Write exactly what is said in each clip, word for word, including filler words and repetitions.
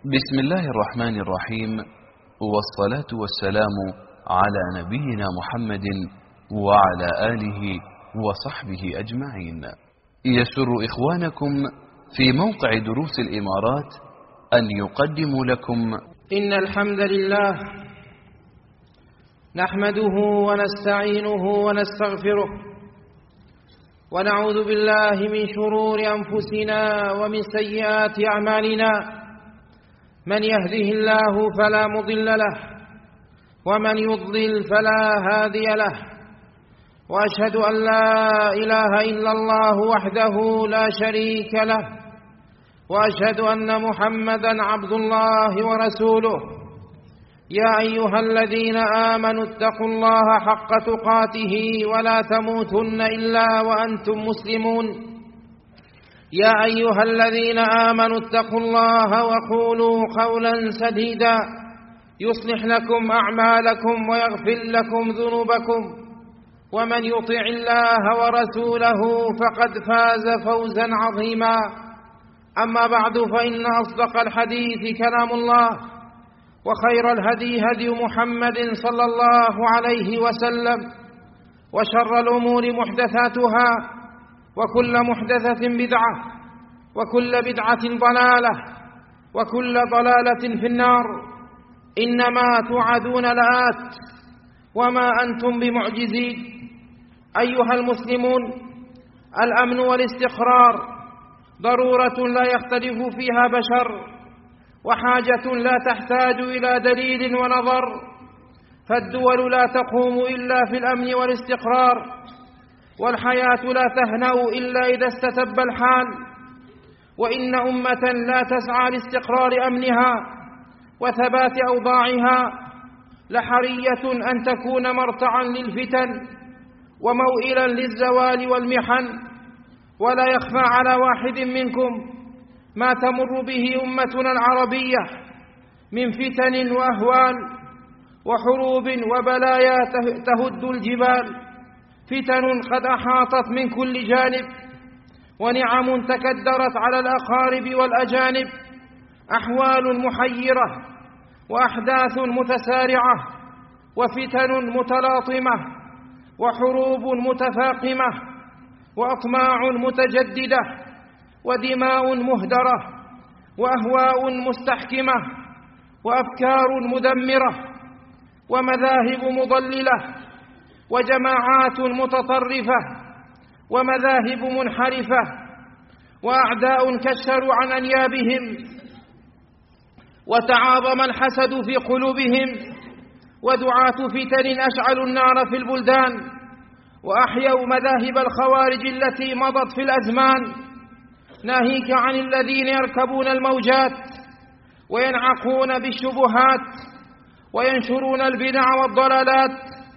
بسم الله الرحمن الرحيم، والصلاة والسلام على نبينا محمد وعلى آله وصحبه أجمعين. يسر إخوانكم في موقع دروس الإمارات أن يقدموا لكم إن الحمد لله نحمده ونستعينه ونستغفره ونعوذ بالله من شرور أنفسنا ومن سيئات أعمالنا. من يهده الله فلا مضل له ومن يضلل فلا هادي له، وأشهد أن لا إله إلا الله وحده لا شريك له، وأشهد أن محمدا عبد الله ورسوله. يا أيها الذين آمنوا اتقوا الله حق تقاته ولا تموتن إلا وأنتم مسلمون. يا أيها الذين آمنوا اتقوا الله وقولوا قولا سديدا يصلح لكم أعمالكم ويغفر لكم ذنوبكم، ومن يطع الله ورسوله فقد فاز فوزا عظيما. أما بعد، فإن أصدق الحديث كلام الله، وخير الهدي هدي محمد صلى الله عليه وسلم، وشر الأمور محدثاتها، وكل محدثة بدعة، وكل بدعة ضلالة، وكل ضلالة في النار. إنما توعدون لآت وما أنتم بمعجزين. أيها المسلمون، الأمن والاستقرار ضرورة لا يختلف فيها بشر، وحاجة لا تحتاج إلى دليل ونظر، فالدول لا تقوم إلا في الأمن والاستقرار، والحياة لا تهنأ إلا إذا استتب الحال. وإن أمة لا تسعى لاستقرار أمنها وثبات أوضاعها لحرية أن تكون مرتعا للفتن وموئلا للزوال والمحن. ولا يخفى على واحد منكم ما تمر به أمتنا العربية من فتن وأهوال وحروب وبلايا تهد الجبال، فتن قد أحاطت من كل جانب، ونعم تكدرت على الأقارب والأجانب، أحوال محيرة وأحداث متسارعة وفتن متلاطمة وحروب متفاقمة وأطماع متجددة ودماء مهدرة وأهواء مستحكمة وأفكار مدمرة ومذاهب مضللة وجماعات متطرفة ومذاهب منحرفة وأعداء كشروا عن أنيابهم وتعاظم الحسد في قلوبهم، ودعاة فتن أشعلوا النار في البلدان وأحيوا مذاهب الخوارج التي مضت في الأزمان، ناهيك عن الذين يركبون الموجات وينعقون بالشبهات وينشرون البدع والضلالات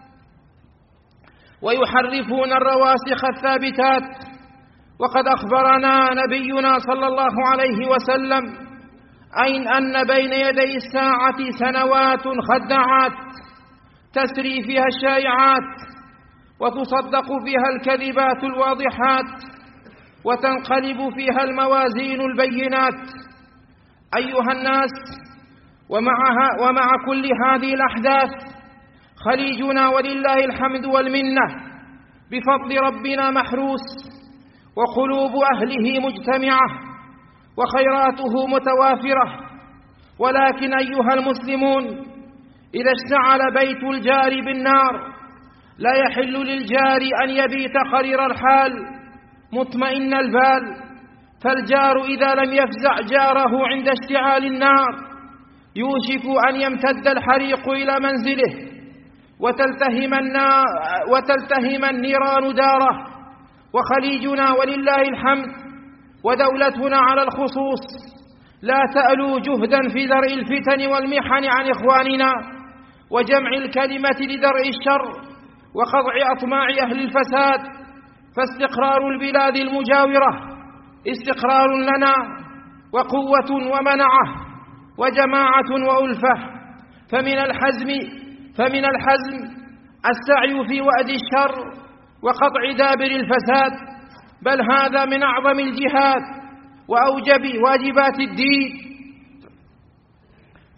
ويحرفون الرواسخ الثابتات. وقد أخبرنا نبينا صلى الله عليه وسلم أين أن بين يدي الساعة سنوات خداعات تسري فيها الشائعات وتصدق فيها الكذبات الواضحات وتنقلب فيها الموازين البينات. أيها الناس، ومعها ومع كل هذه الأحداث خليجنا ولله الحمد والمنة بفضل ربنا محروس، وقلوب أهله مجتمعة، وخيراته متوافرة. ولكن أيها المسلمون، إذا اشتعل بيت الجار بالنار لا يحل للجار أن يبيت قرير الحال مطمئن البال، فالجار إذا لم يفزع جاره عند اشتعال النار يوشك أن يمتد الحريق إلى منزله وتلتهم, النار وتلتهم النيران داره. وخليجنا ولله الحمد ودولتنا على الخصوص لا تألو جهدا في درء الفتن والمحن عن إخواننا وجمع الكلمة لدرء الشر وخضع أطماع أهل الفساد. فاستقرار البلاد المجاورة استقرار لنا وقوة ومنعة وجماعة وألفة، فمن الحزم فمن الحزم السعي في وأد الشر وقطع دابر الفساد، بل هذا من أعظم الجهاد وأوجب واجبات الدين.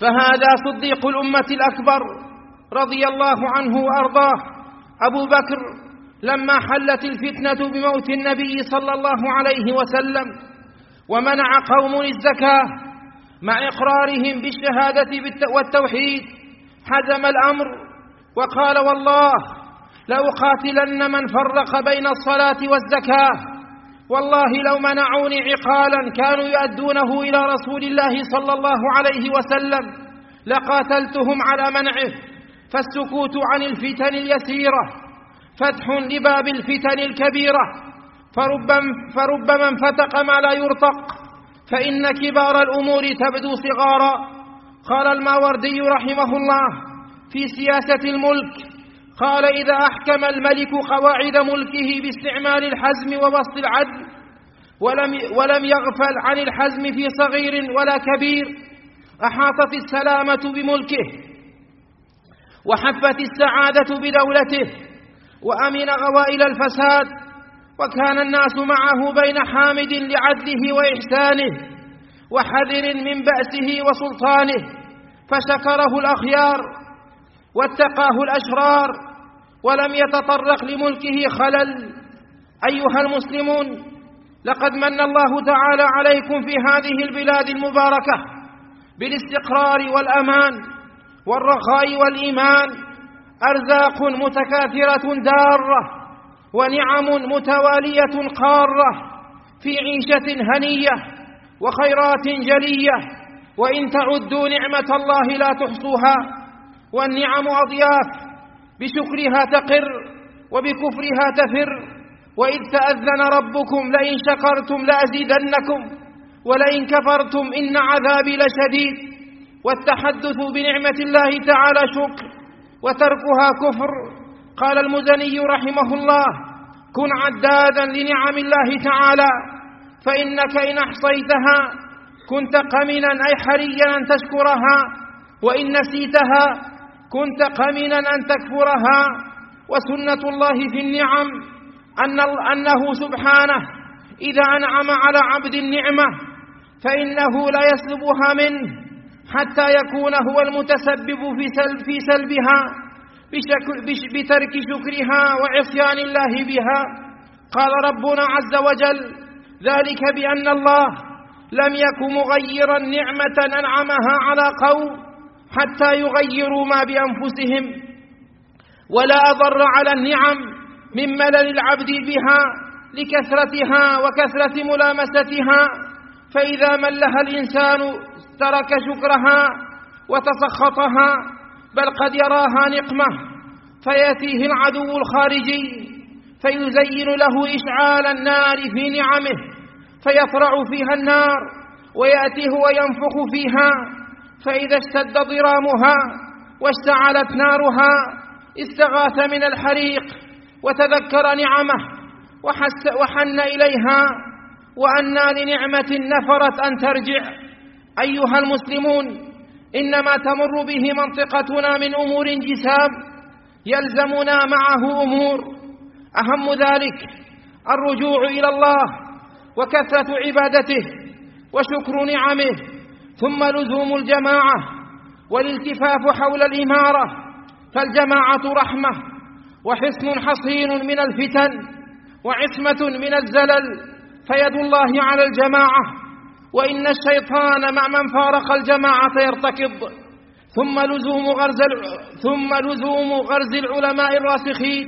فهذا صديق الأمة الأكبر رضي الله عنه وأرضاه أبو بكر لما حلت الفتنة بموت النبي صلى الله عليه وسلم ومنع قوم الزكاة مع إقرارهم بالشهادة والتوحيد، حزم الأمر وقال: والله لأقاتلن من فرق بين الصلاة والزكاة، والله لو منعوني عقالا كانوا يؤدونه إلى رسول الله صلى الله عليه وسلم لقاتلتهم على منعه. فالسكوت عن الفتن اليسيرة فتح لباب الفتن الكبيرة، فربما فرب من فتق ما لا يرتق، فإن كبار الأمور تبدو صغارا. قال الماوردي رحمه الله في سياسة الملك، قال: إذا أحكم الملك قواعد ملكه باستعمال الحزم وبسط العدل ولم, ولم يغفل عن الحزم في صغير ولا كبير، أحاطت السلامة بملكه وحفت السعادة بدولته وأمن غوائل الفساد، وكان الناس معه بين حامد لعدله وإحسانه وحذر من بأسه وسلطانه، فشكره الأخيار واتقاه الأشرار ولم يتطرق لملكه خلل. أيها المسلمون، لقد من الله تعالى عليكم في هذه البلاد المباركة بالاستقرار والأمان والرخاء والإيمان، أرزاق متكاثرة دارة ونعم متوالية قارة في عيشة هنية وخيرات جلية، وإن تعدوا نعمة الله لا تحصوها. والنعم أضياف، بشكرها تقر وبكفرها تفر. وإذ تأذن ربكم لئن شكرتم لأزيدنكم ولئن كفرتم إن عذابي لشديد. والتحدث بنعمة الله تعالى شكر وتركها كفر. قال المزني رحمه الله: كن عدادا لنعم الله تعالى، فإنك إن أحصيتها كنت قمنا أي حريا أن تشكرها، وإن نسيتها كنت قمنا أن تكفرها. وسنة الله في النعم أن أنه سبحانه إذا أنعم على عبد النعمة فإنه لا يسلبها منه حتى يكون هو المتسبب في سلب في سلبها بترك شكرها وعصيان الله بها. قال ربنا عز وجل: ذلك بأن الله لم يكن مغيرا نعمة أنعمها على قوم حتى يغيروا ما بأنفسهم، ولا أضر على النعم من ملل العبد بها لكثرتها وكثرة ملامستها، فإذا ملها الإنسان ترك شكرها وتسخطها، بل قد يراها نقمة فيأتيه العدو الخارجي فيزين له إشعال النار في نعمه فيطرع فيها النار ويأتيه وينفخ فيها، فإذا اشتد ضرامها واشتعلت نارها استغاث من الحريق وتذكر نعمه وحن إليها، وأنى لنعمة نفرت أن ترجع. أيها المسلمون، إنما تمر به منطقتنا من أمور جسام يلزمنا معه أمور، أهم ذلك الرجوع إلى الله وكثرة عبادته وشكر نعمه، ثم لزوم الجماعة والالتفاف حول الإمارة، فالجماعة رحمة وحصن حصين من الفتن وعصمة من الزلل، فيد الله على الجماعة، وإن الشيطان مع من فارق الجماعة يرتكض. ثم لزوم غرز ثم لزوم غرز العلماء الراسخين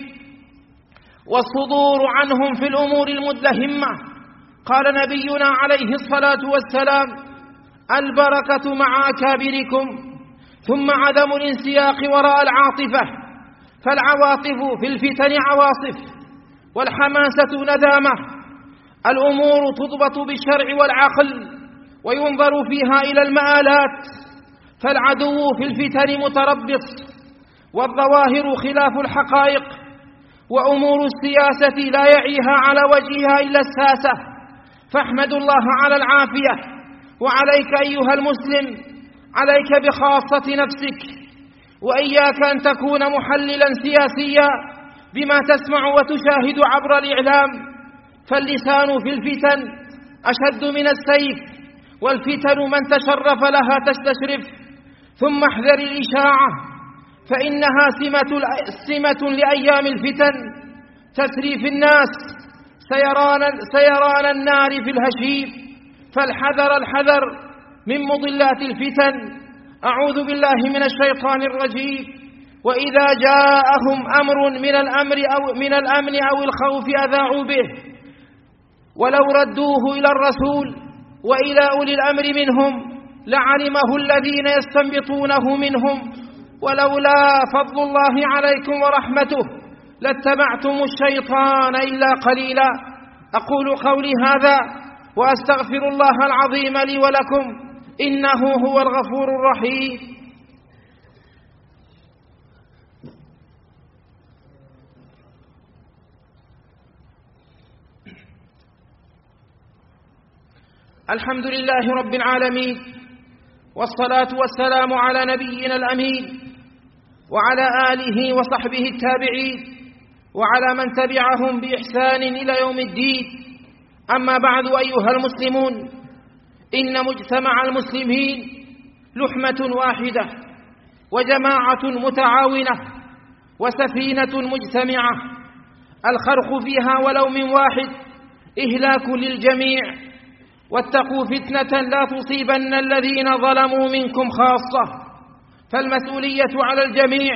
والصدور عنهم في الأمور المدلهمة. قال نبينا عليه الصلاة والسلام: البركة مع أكابركم. ثم عدم الانسياق وراء العاطفة، فالعواطف في الفتن عواصف والحماسة ندامة. الأمور تضبط بالشرع والعقل وينظر فيها إلى المآلات، فالعدو في الفتن متربص والظواهر خلاف الحقائق، وأمور السياسة لا يعيها على وجهها إلا الساسة، فاحمد الله على العافية. وعليك أيها المسلم، عليك بخاصة نفسك، وإياك أن تكون محللا سياسيا بما تسمع وتشاهد عبر الإعلام، فاللسان في الفتن أشد من السيف، والفتن من تشرف لها تستشرف، ثم احذر الإشاعة فإنها سمة, سمة لأيام الفتن تسري في الناس سيران, سيران النار في الهشيم، فالحذر الحذر من مضلات الفتن. أعوذ بالله من الشيطان الرجيم. وإذا جاءهم أمر من الأمر أو من الأمن أو الخوف أذاعوا به ولو ردوه إلى الرسول وإلى أولي الأمر منهم لعلمه الذين يستنبطونه منهم ولولا فضل الله عليكم ورحمته لاتبعتم الشيطان إلا قليلا. أقول قولي هذا وأستغفر الله العظيم لي ولكم إنه هو الغفور الرحيم. الحمد لله رب العالمين، والصلاة والسلام على نبينا الأمين وعلى آله وصحبه التابعين وعلى من تبعهم بإحسان إلى يوم الدين. أما بعد أيها المسلمون، إن مجتمع المسلمين لحمة واحدة وجماعة متعاونة وسفينة مجتمعة، الخرق فيها ولو من واحد إهلاك للجميع. واتقوا فتنة لا تصيبن الذين ظلموا منكم خاصة، فالمسؤولية على الجميع،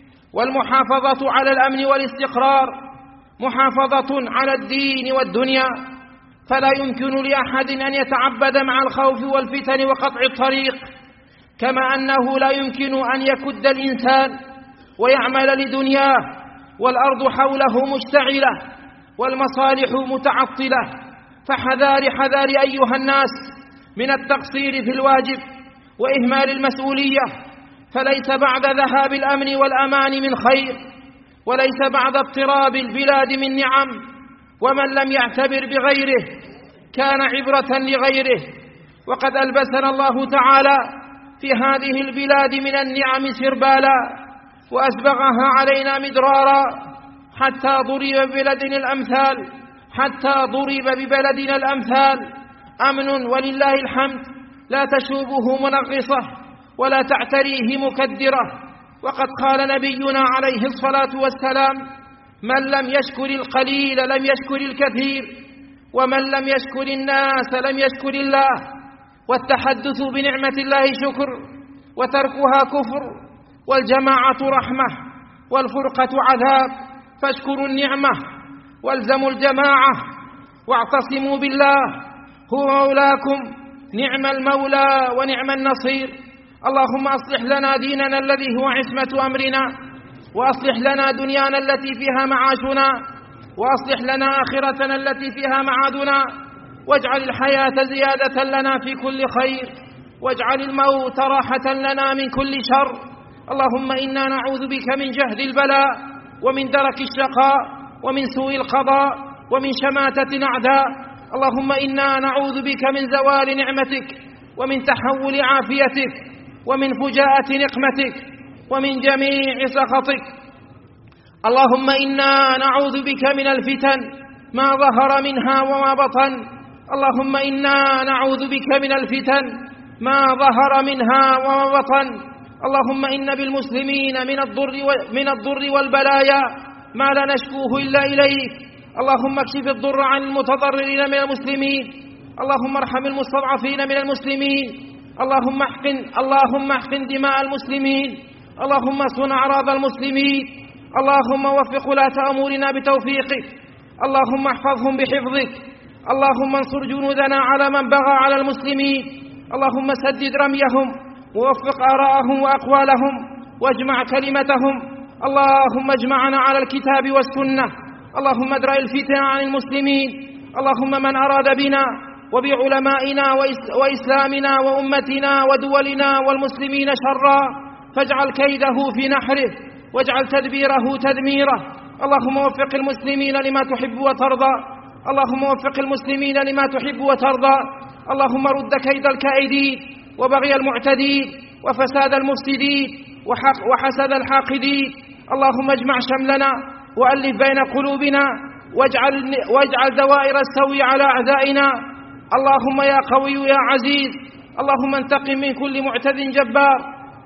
والمحافظة على الأمن والاستقرار محافظة على الدين والدنيا. فلا يمكن لأحد أن يتعبد مع الخوف والفتن وقطع الطريق، كما أنه لا يمكن أن يكد الإنسان ويعمل لدنياه والأرض حوله مشتعلة والمصالح متعطلة. فحذار حذار أيها الناس من التقصير في الواجب وإهمال المسؤولية، فليس بعد ذهاب الأمن والأمان من خير، وليس بعد اضطراب البلاد من نعم. ومن لم يعتبر بغيره كان عبرة لغيره. وقد ألبسنا الله تعالى في هذه البلاد من النعم سربالا وأسبغها علينا مدرارا، حتى ضرب ببلدنا الأمثال حتى ضرب ببلدنا الأمثال أمن ولله الحمد لا تشوبه منغصة ولا تعتريه مكدرة. وقد قال نبينا عليه الصلاة والسلام: من لم يشكر القليل لم يشكر الكثير، ومن لم يشكر الناس لم يشكر الله. والتحدث بنعمة الله شكر، وتركها كفر، والجماعة رحمة، والفرقة عذاب. فاشكروا النعمة والزموا الجماعة واعتصموا بالله، هو مولاكم، نعم المولى ونعم النصير. اللهم أصلح لنا ديننا الذي هو عصمة أمرنا، وأصلح لنا دنيانا التي فيها معاشنا، وأصلح لنا آخرتنا التي فيها معادنا، واجعل الحياة زيادة لنا في كل خير، واجعل الموت راحة لنا من كل شر. اللهم إنا نعوذ بك من جهد البلاء ومن درك الشقاء ومن سوء القضاء ومن شماتة الأعداء. اللهم إنا نعوذ بك من زوال نعمتك ومن تحول عافيتك ومن فجاءة نقمتك ومن جميع سخطك. اللهم إنا نعوذ بك من الفتن ما ظهر منها وما بطن. اللهم إنا نعوذ بك من الفتن ما ظهر منها وما بطن. اللهم إن بالمسلمين من الضر من الضر والبلايا ما لا نشكوه إلا إليك. اللهم اكشف الضر عن المتضررين من المسلمين. اللهم ارحم المستضعفين من المسلمين. اللهم احقن اللهم احقن دماء المسلمين. اللهم صن أعراض المسلمين. اللهم وفق ولاة أمورنا بتوفيقك. اللهم احفظهم بحفظك. اللهم انصر جنودنا على من بغى على المسلمين. اللهم سدد رميهم ووفق آراءهم وأقوالهم واجمع كلمتهم. اللهم اجمعنا على الكتاب والسنة. اللهم ادرأ الفتن عن المسلمين. اللهم من أراد بنا وبعلمائنا وإسلامنا وأمتنا ودولنا والمسلمين شرا فاجعل كيده في نحره واجعل تدبيره تدميره. اللهم وفق المسلمين لما تحب وترضى. اللهم وفق المسلمين لما تحب وترضى. اللهم رد كيد الكائدين وبغي المعتدين وفساد المفسدين وحسد الحاقدين. اللهم اجمع شملنا وألف بين قلوبنا واجعل, واجعل دوائر السوء على أعدائنا. اللهم يا قوي يا عزيز، اللهم انتقم من كل معتد جبار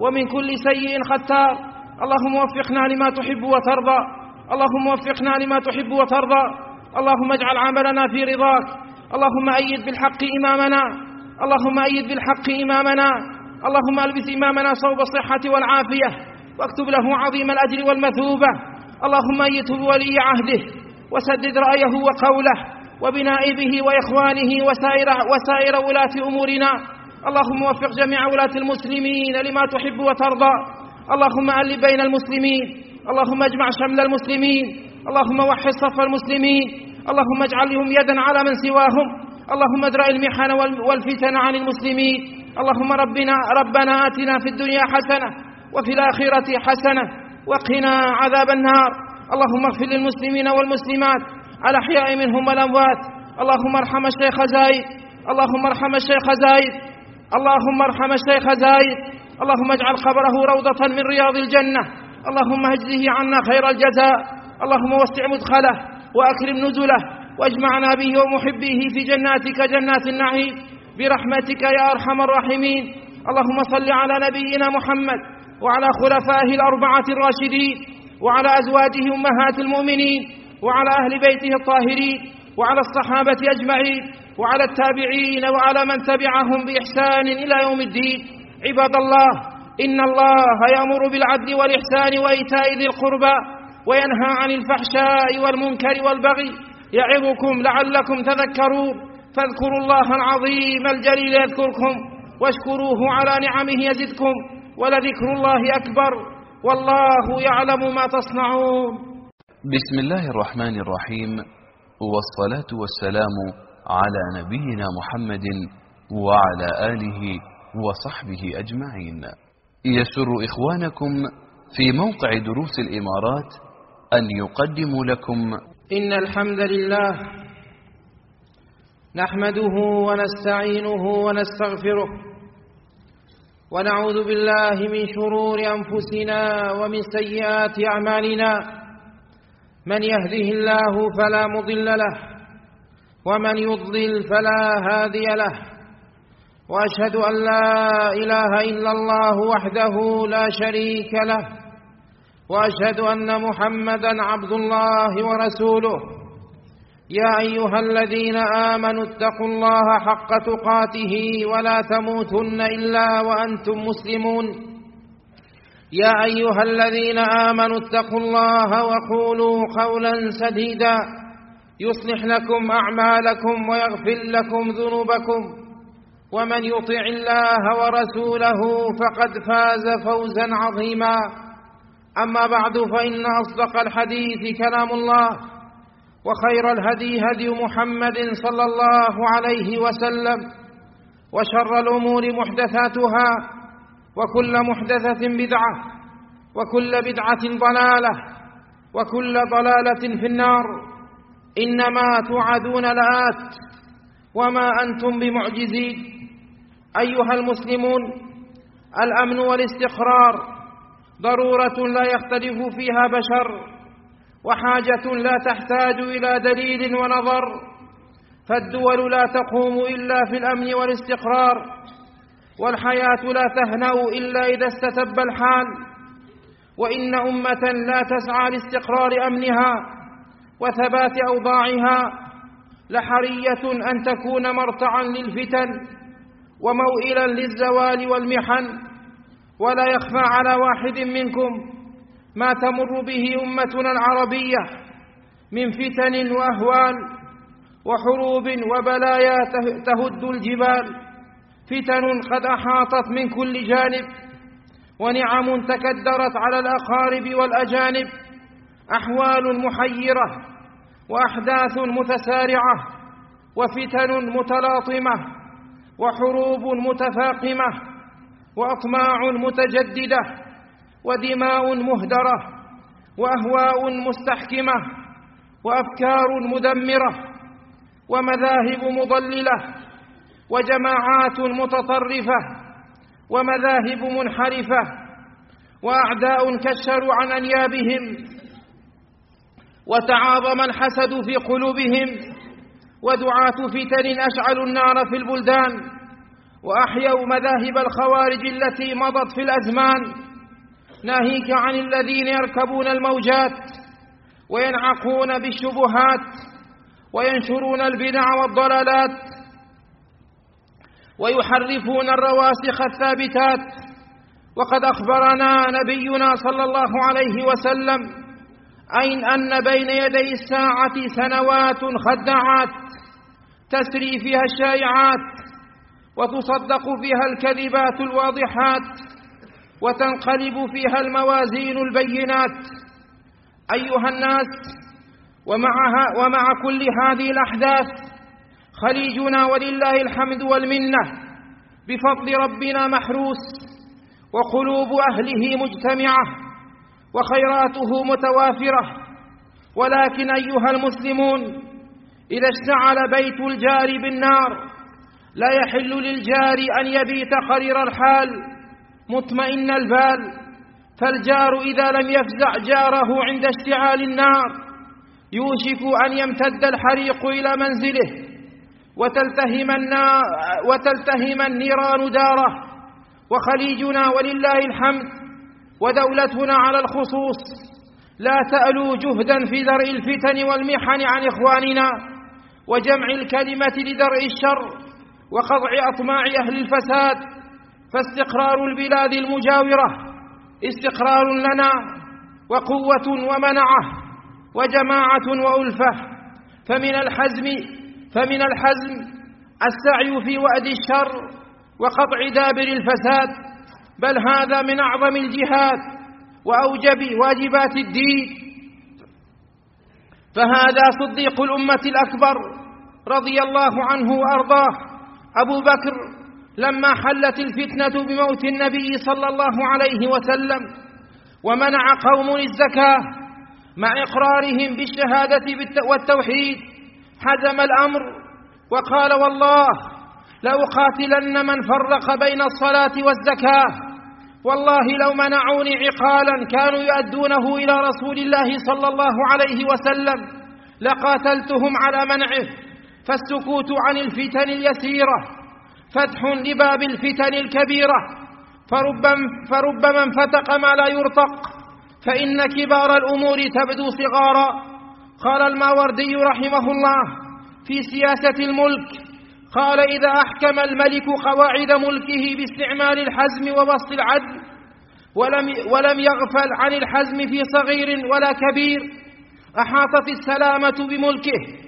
ومن كل سيء ختار. اللهم وفقنا لما تحب وترضى، اللهم وفقنا لما تحب وترضى. اللهم اجعل عملنا في رضاك. اللهم أيد بالحق إمامنا، اللهم أيد بالحق إمامنا. اللهم ألبس إمامنا صوب الصحة والعافية، واكتب له عظيم الأجر والمثوبة. اللهم أيده بولي عهده، وسدد رأيه وقوله، وبنائبه وإخوانه وسائر, وسائر ولاة أمورنا. اللهم وفق جميع ولاة المسلمين لما تحب وترضى. اللهم ألف بين المسلمين، اللهم اجمع شمل المسلمين، اللهم وحد صف المسلمين، اللهم اجعل لهم يدا على من سواهم. اللهم ادرأ المحن والفتن عن المسلمين. اللهم ربنا, ربنا آتنا في الدنيا حسنة وفي الآخرة حسنة وقنا عذاب النار. اللهم اغفر للمسلمين والمسلمات الأحياء منهم والأموات. اللهم ارحم الشيخ زايد، اللهم ارحم الشيخ زايد، اللهم ارحم الشيخ زايد. اللهم اجعل قبره روضة من رياض الجنة. اللهم اجزه عنا خير الجزاء. اللهم وسع مدخله وأكرم نزله، واجمعنا به ومحبيه في جناتك جنات النعيم برحمتك يا أرحم الراحمين. اللهم صل على نبينا محمد وعلى خلفائه الأربعة الراشدين، وعلى أزواجه أمهات المؤمنين، وعلى أهل بيته الطاهرين، وعلى الصحابة أجمعين، وعلى التابعين، وعلى من تبعهم بإحسان إلى يوم الدين. عباد الله، إن الله يأمر بالعدل والإحسان وإيتاء ذي القربى، وينهى عن الفحشاء والمنكر والبغي، يعظكم لعلكم تذكرون. فاذكروا الله العظيم الجليل يذكركم، واشكروه على نعمه يزدكم، ولذكر الله أكبر، والله يعلم ما تصنعون. بسم الله الرحمن الرحيم، والصلاة والسلام على نبينا محمد وعلى آله وصحبه أجمعين. يسر إخوانكم في موقع دروس الإمارات أن يقدموا لكم إن الحمد لله نحمده ونستعينه ونستغفره، ونعوذ بالله من شرور أنفسنا ومن سيئات أعمالنا. من يهده الله فلا مضل له، ومن يضلل فلا هادي له. وأشهد أن لا إله إلا الله وحده لا شريك له، وأشهد أن محمدا عبد الله ورسوله. يا أيها الذين آمنوا اتقوا الله حق تقاته ولا تموتن إلا وأنتم مسلمون. يا أيها الذين آمنوا اتقوا الله وقولوا قولا سديدا يصلح لكم أعمالكم ويغفر لكم ذنوبكم، ومن يطع الله ورسوله فقد فاز فوزا عظيما. أما بعد، فإن أصدق الحديث كلام الله، وخير الهدي هدي محمد صلى الله عليه وسلم، وشر الأمور محدثاتها، وكل محدثة بدعة، وكل بدعة ضلالة، وكل ضلالة في النار. إنما توعدون لآت وما أنتم بمعجزين. أيها المسلمون، الأمن والاستقرار ضرورة لا يختلف فيها بشر، وحاجة لا تحتاج إلى دليل ونظر. فالدول لا تقوم إلا في الأمن والاستقرار، والحياة لا تهنأ إلا إذا استتب الحال. وإن أمة لا تسعى لاستقرار أمنها وثبات أوضاعها لحرية أن تكون مرتعا للفتن وموئلا للزوال والمحن. ولا يخفى على واحد منكم ما تمر به أمتنا العربية من فتن وأهوال وحروب وبلايا تهد الجبال. فتن قد أحاطت من كل جانب، ونعم تكدرت على الأقارب والأجانب، أحوال محيرة وأحداث متسارعة، وفتن متلاطمة، وحروب متفاقمة، وأطماع متجددة، ودماء مهدرة، وأهواء مستحكمة، وأفكار مدمرة، ومذاهب مضللة، وجماعات متطرفة، ومذاهب منحرفة، وأعداء كشروا عن أنيابهم، وتعاظم الحسد في قلوبهم، ودعاة فتن أشعلوا النار في البلدان، وأحيوا مذاهب الخوارج التي مضت في الأزمان، ناهيك عن الذين يركبون الموجات وينعقون بالشبهات وينشرون البدع والضلالات ويحرفون الرواسخ الثابتات. وقد أخبرنا نبينا صلى الله عليه وسلم أين أن بين يدي الساعة سنوات خداعات تسري فيها الشائعات وتصدق فيها الكذبات الواضحات وتنقلب فيها الموازين البينات. أيها الناس، ومعها ومع كل هذه الأحداث خليجنا ولله الحمد والمنة بفضل ربنا محروس، وقلوب أهله مجتمعة، وخيراته متوافرة. ولكن أيها المسلمون، إذا اشتعل بيت الجار بالنار لا يحل للجار أن يبيت قرير الحال مطمئن البال، فالجار إذا لم يفزع جاره عند اشتعال النار يوشك أن يمتد الحريق إلى منزله وتلتهم, النار وتلتهم النيران داره. وخليجنا ولله الحمد ودولتنا على الخصوص لا تألو جهدا في درء الفتن والمحن عن إخواننا وجمع الكلمة لدرء الشر وقضع أطماع أهل الفساد. فاستقرار البلاد المجاورة استقرار لنا وقوة ومنعة وجماعة وألفة، فمن الحزم فمن الحزم السعي في وأد الشر وقطع دابر الفساد، بل هذا من أعظم الجهاد وأوجب واجبات الدين. فهذا صديق الأمة الأكبر رضي الله عنه وأرضاه أبو بكر لما حلت الفتنة بموت النبي صلى الله عليه وسلم ومنع قوم الزكاة مع إقرارهم بالشهادة والتوحيد، حزم الأمر وقال: والله لأقاتلن من فرق بين الصلاة والزكاة، والله لو منعوني عقالا كانوا يؤدونه إلى رسول الله صلى الله عليه وسلم لقاتلتهم على منعه. فالسكوت عن الفتن اليسيرة فتح لباب الفتن الكبيرة، فربما, فربما انفتق ما لا يرتق، فإن كبار الأمور تبدو صغارا. قال الماوردي رحمه الله في سياسة الملك، قال: إذا أحكم الملك قواعد ملكه باستعمال الحزم وبسط العدل ولم, ولم يغفل عن الحزم في صغير ولا كبير، أحاطت السلامة بملكه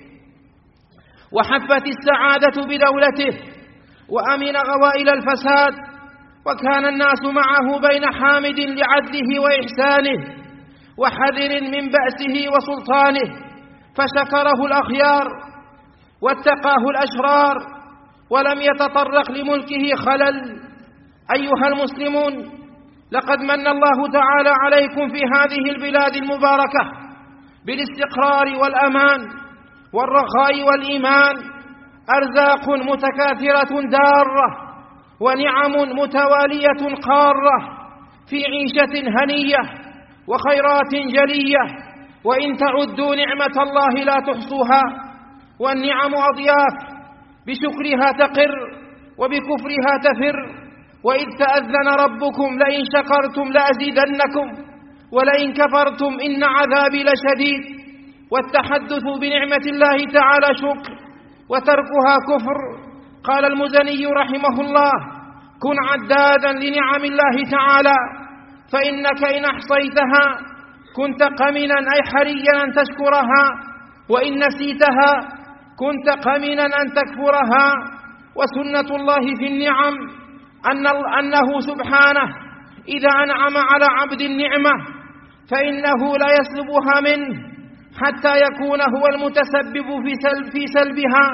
وحفت السعادة بدولته وأمن غوائل الفساد، وكان الناس معه بين حامد لعدله وإحسانه وحذر من بأسه وسلطانه، فشكره الأخيار واتقاه الأشرار ولم يتطرق لملكه خلل. أيها المسلمون، لقد من الله تعالى عليكم في هذه البلاد المباركة بالاستقرار والأمان والرخاء والإيمان، أرزاق متكاثرة دارة ونعم متوالية قارة في عيشة هنية وخيرات جلية، وإن تعدوا نعمة الله لا تحصوها. والنعم أضياف، بشكرها تقر وبكفرها تفر. وإذ تأذن ربكم لئن شكرتم لأزيدنكم ولئن كفرتم إن عذابي لشديد. والتحدث بنعمة الله تعالى شكر وتركها كفر. قال المزني رحمه الله: كن عدادا لنعم الله تعالى، فإنك إن أحصيتها كنت قمنا أي حريا أن تشكرها، وإن نسيتها كنت قمنا أن تكفرها. وسنة الله في النعم أن أنه سبحانه إذا أنعم على عبد النعمة فإنه لا يسلبها منه حتى يكون هو المتسبب في سلب في سلبها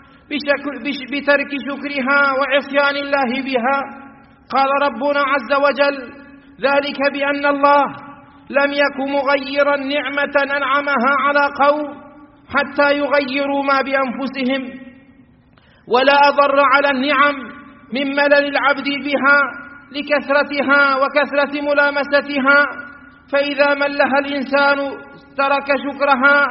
بترك شكرها وعصيان الله بها. قال ربنا عز وجل: ذلك بأن الله لم يكن مغيرا نعمة أنعمها على قوم حتى يغيروا ما بأنفسهم، ولا أضر على النعم من ملل العبد بها لكثرتها وكثرة ملامستها، فإذا ملها الإنسان ترك شكرها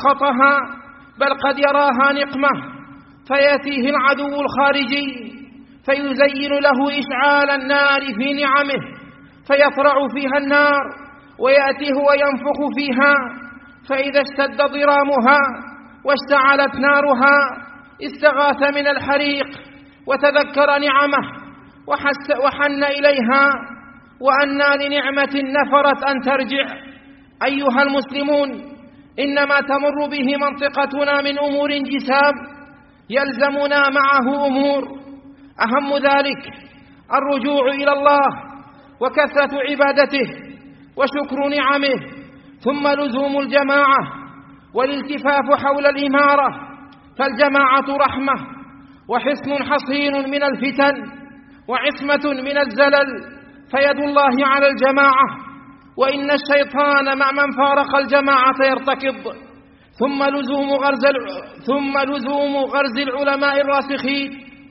وتسخطها، بل قد يراها نقمة فيأتيه العدو الخارجي فيزين له إشعال النار في نعمه فيطرع فيها النار ويأتيه وينفخ فيها، فإذا اشتد ضرامها واشتعلت نارها استغاث من الحريق وتذكر نعمه وحس وحن إليها، وأنى لنعمة نفرت أن ترجع. أيها المسلمون، إنما تمر به منطقتنا من أمور جسام يلزمنا معه أمور، أهم ذلك الرجوع إلى الله وكثرة عبادته وشكر نعمه، ثم لزوم الجماعة والالتفاف حول الإمارة، فالجماعة رحمة وحصن حصين من الفتن وعصمة من الزلل، فيد الله على الجماعة، وإن الشيطان مع من فارق الجماعة يرتكض. ثم لزوم غرز ثم لزوم غرز العلماء الراسخين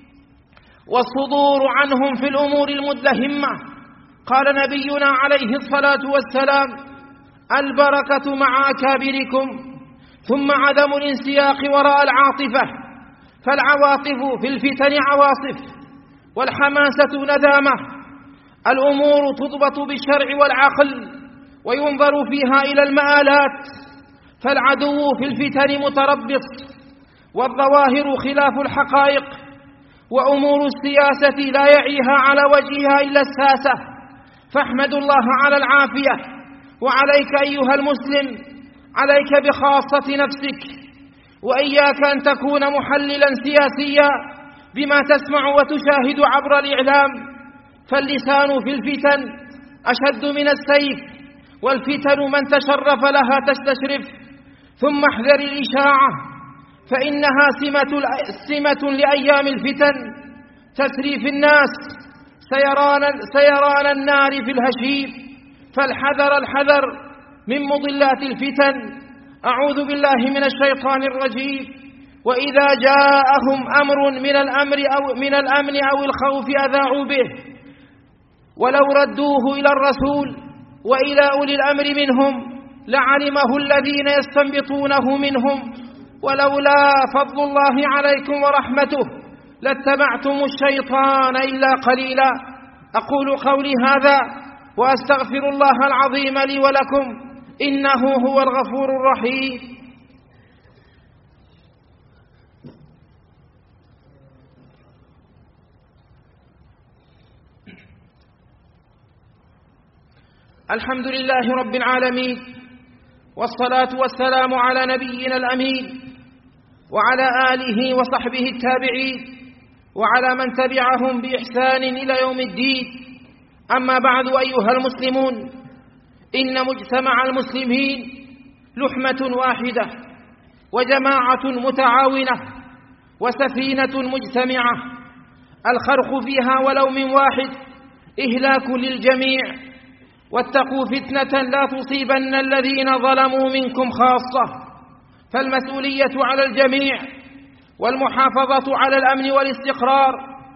والصدور عنهم في الأمور المدهمة. قال نبينا عليه الصلاة والسلام: البركة مع أكابركم. ثم عدم الانسياق وراء العاطفة، فالعواطف في الفتن عواصف والحماسة ندامة. الأمور تضبط بالشرع والعقل وينظر فيها إلى المآلات، فالعدو في الفتن متربص والظواهر خلاف الحقائق، وأمور السياسة لا يعيها على وجهها إلا الساسة، فاحمد الله على العافية. وعليك أيها المسلم، عليك بخاصة نفسك، وإياك أن تكون محللا سياسيا بما تسمع وتشاهد عبر الإعلام، فاللسان في الفتن أشد من السيف، والفتن من تشرف لها تستشرف. ثم احذر الإشاعة، فإنها سمة, سمة لأيام الفتن تسري في الناس سيران, سيران النار في الهشيم، فالحذر الحذر من مضلات الفتن. أعوذ بالله من الشيطان الرجيم. وإذا جاءهم أمر من الأمر أو من الأمن أو الخوف أذاعوا به، ولو ردوه إلى الرسول وإلى أولي الأمر منهم لعلمه الذين يستنبطونه منهم، ولولا فضل الله عليكم ورحمته لاتبعتم الشيطان إلا قليلا. أقول قولي هذا وأستغفر الله العظيم لي ولكم، إنه هو الغفور الرحيم. الحمد لله رب العالمين، والصلاة والسلام على نبينا الأمين وعلى آله وصحبه التابعين وعلى من تبعهم بإحسان إلى يوم الدين. أما بعد، أيها المسلمون، إن مجتمع المسلمين لحمة واحدة وجماعة متعاونة وسفينة مجتمعة، الخرق فيها ولو من واحد إهلاك للجميع. واتقوا فتنة لا تصيبن الذين ظلموا منكم خاصة، فالمسؤولية على الجميع، والمحافظة على الأمن والاستقرار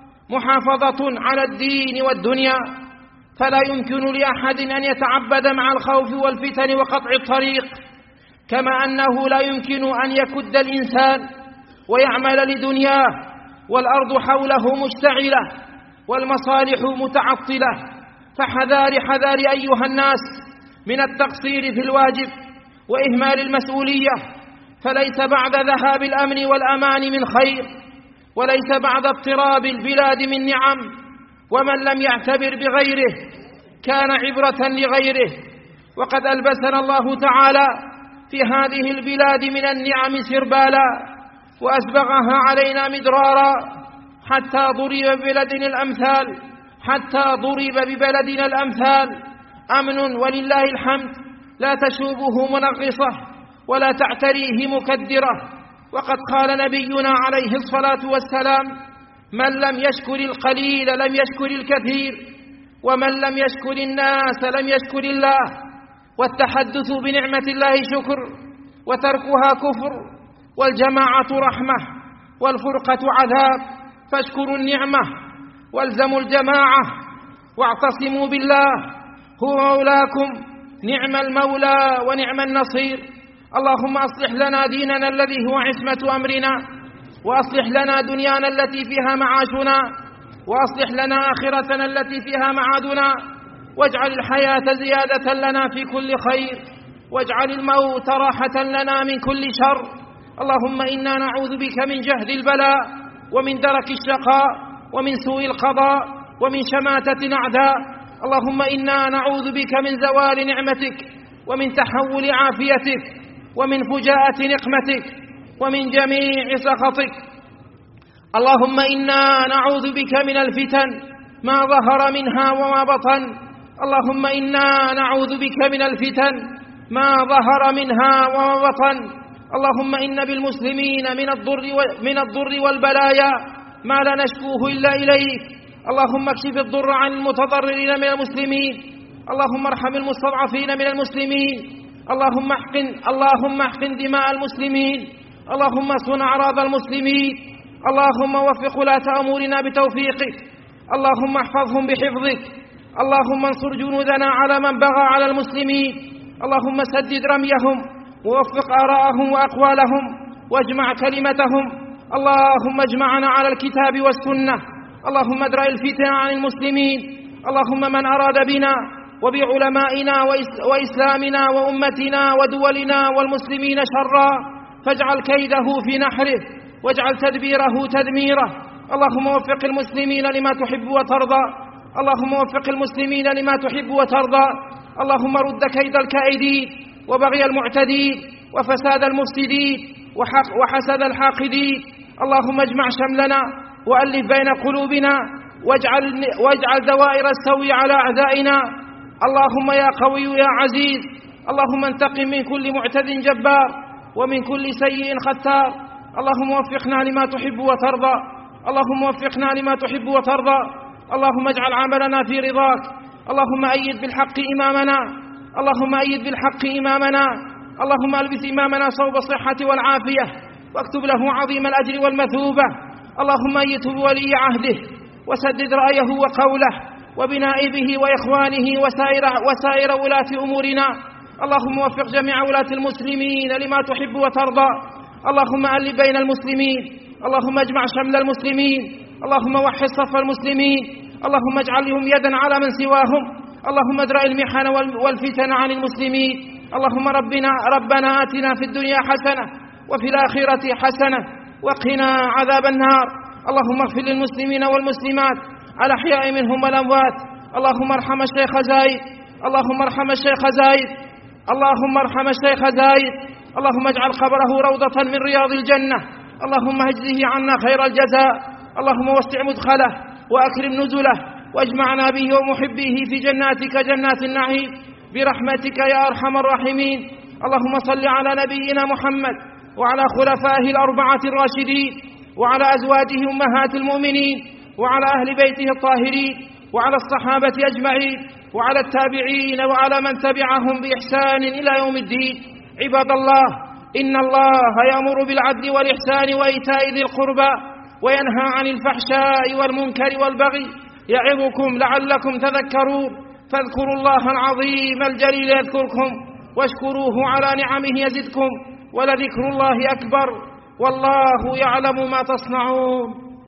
محافظة على الدين والدنيا، فلا يمكن لأحد أن يتعبد مع الخوف والفتن وقطع الطريق، كما أنه لا يمكن أن يكد الإنسان ويعمل لدنياه والأرض حوله مشتعلة والمصالح متعطلة. فحذار حذار أيها الناس من التقصير في الواجب وإهمال المسؤولية، فليس بعد ذهاب الأمن والأمان من خير، وليس بعد اضطراب البلاد من نعم، ومن لم يعتبر بغيره كان عبرة لغيره. وقد ألبسنا الله تعالى في هذه البلاد من النعم سربالا، وأسبغها علينا مدرارا، حتى ضرب ببلدنا الأمثال حتى ضرب ببلدنا الأمثال أمن ولله الحمد لا تشوبه منغصة ولا تعتريه مكدرة. وقد قال نبينا عليه الصلاة والسلام: من لم يشكر القليل لم يشكر الكثير، ومن لم يشكر الناس لم يشكر الله. والتحدث بنعمة الله شكر، وتركها كفر، والجماعة رحمة، والفرقة عذاب، فاشكروا النعمة والزموا الجماعة واعتصموا بالله، هو مولاكم، نعم المولى ونعم النصير. اللهم أصلح لنا ديننا الذي هو عصمة أمرنا، وأصلح لنا دنيانا التي فيها معاشنا، وأصلح لنا آخرتنا التي فيها معادنا، واجعل الحياة زيادة لنا في كل خير، واجعل الموت راحة لنا من كل شر. اللهم إنا نعوذ بك من جهد البلاء ومن درك الشقاء ومن سوء القضاء ومن شماتة الأعداء. اللهم إنا نعوذ بك من زوال نعمتك ومن تحول عافيتك ومن فجاءة نقمتك ومن جميع سخطك. اللهم إنا نعوذ بك من الفتن ما ظهر منها وما بطن. اللهم إنا نعوذ بك من الفتن ما ظهر منها وما بطن. اللهم إن بالمسلمين من الضر من الضر والبلايا ما لا نشكوه إلا إليك. اللهم اكشف الضر عن المتضررين من المسلمين. اللهم ارحم المستضعفين من المسلمين. اللهم احقن اللهم احقن دماء المسلمين. اللهم اصون أعراض المسلمين. اللهم وفق ولاة أمورنا بتوفيقك. اللهم احفظهم بحفظك. اللهم انصر جنودنا على من بغى على المسلمين. اللهم سدد رميهم ووفق آراءهم وأقوالهم واجمع كلمتهم. اللهم اجمعنا على الكتاب والسنة. اللهم ادرأ الفتن عن المسلمين. اللهم من أراد بنا وبعلمائنا وإسلامنا وأمتنا ودولنا والمسلمين شرا فاجعل كيده في نحره واجعل تدبيره تدميره. اللهم وفق المسلمين لما تحب وترضى. اللهم وفق المسلمين لما تحب وترضى. اللهم رد كيد الكائدين وبغي المعتدين وفساد المفسدين وحسد الحاقدين. اللهم اجمع شملنا وألف بين قلوبنا واجعل, واجعل دوائر السوي على أعدائنا. اللهم يا قوي يا عزيز اللهم انتقم من كل معتد جبار ومن كل سيء ختار. اللهم وفقنا لما تحب وترضى. اللهم وفقنا لما تحب وترضى. اللهم اجعل عملنا في رضاك. اللهم أيد بالحق إمامنا. اللهم أيد بالحق إمامنا. اللهم ألبس إمامنا صوب الصحة والعافية واكتب له عظيم الأجر والمثوبة. اللهم أيده بولي عهده وسدد رأيه وقوله وبنائبه وإخوانه وسائر, وسائر ولاة أمورنا. اللهم وفق جميع ولاة المسلمين لما تحب وترضى. اللهم ألف بين المسلمين. اللهم اجمع شمل المسلمين. اللهم وحد صف المسلمين. اللهم اجعل لهم يدا على من سواهم. اللهم ادرأ المحن والفتن عن المسلمين. اللهم ربنا, ربنا آتنا في الدنيا حسنة وفي الآخرة حسنة وقنا عذاب النار. اللهم اغفر للمسلمين والمسلمات الأحياء منهم والأموات. اللهم ارحم الشيخ زايد. اللهم ارحم الشيخ زايد. اللهم ارحم الشيخ زايد. اللهم اجعل قبره روضة من رياض الجنة. اللهم اجزه عنا خير الجزاء. اللهم وسع مدخله وأكرم نزله واجمعنا به ومحبيه في جناتك جنات النعيم برحمتك يا أرحم الراحمين. اللهم صل على نبينا محمد وعلى خلفائه الأربعة الراشدين وعلى أزواجه أمهات المؤمنين وعلى أهل بيته الطاهرين وعلى الصحابة أجمعين وعلى التابعين وعلى من تبعهم بإحسان إلى يوم الدين. عباد الله، إن الله يأمر بالعدل والإحسان وإيتاء ذي القربى وينهى عن الفحشاء والمنكر والبغي يعظكم لعلكم تذكرون. فاذكروا الله العظيم الجليل يذكركم واشكروه على نعمه يزدكم ولذكر الله أكبر والله يعلم ما تصنعون.